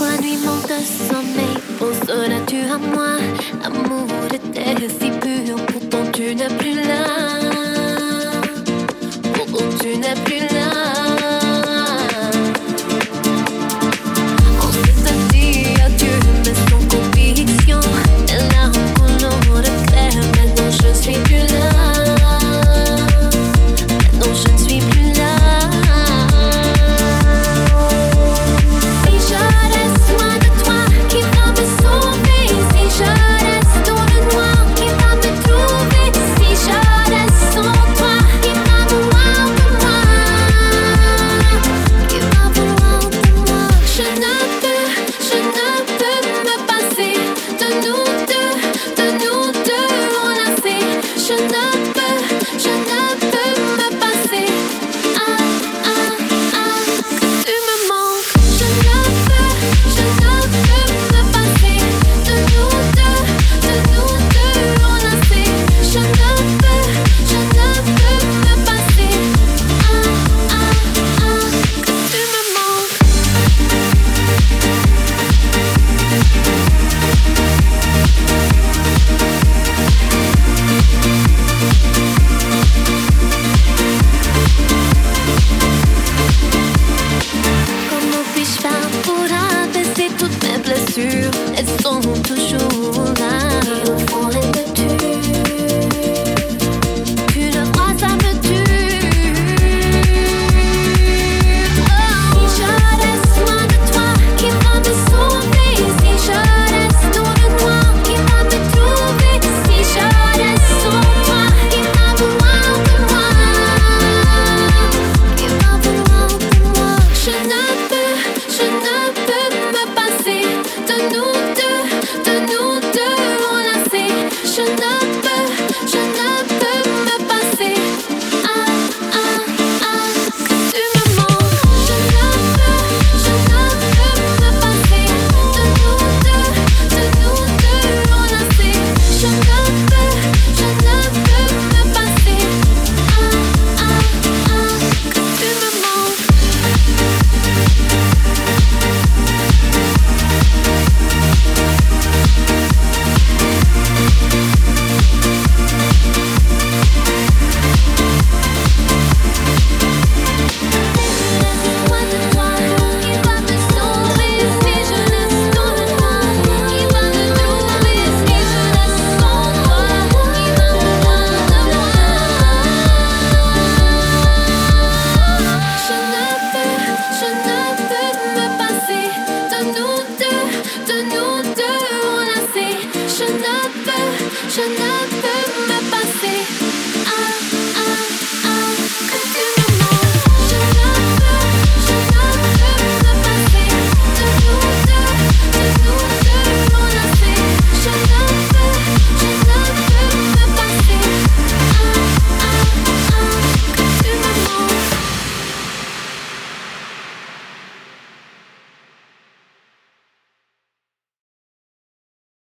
Pourquoi nuit manque de sommeil? Penseras-tu à moi? L'amour était si pur, pourtant tu n'es plus là. Pourtant tu n'es plus là. On s'est dit adieu, mais sans conviction. Les larmes coulent de clair, maintenant je ne suis plus là. Maintenant je ne suis plus là. Elles sont toujours là. Et au fond elles me tuent. Tu le vois, ça me tue. Oh. Si je reste loin de toi, qui va me sauver? Si je reste dans le noir, qui va me trouver? Si je reste sans toi, qui va vouloir de moi? Qui va vouloir de moi? Je ne peux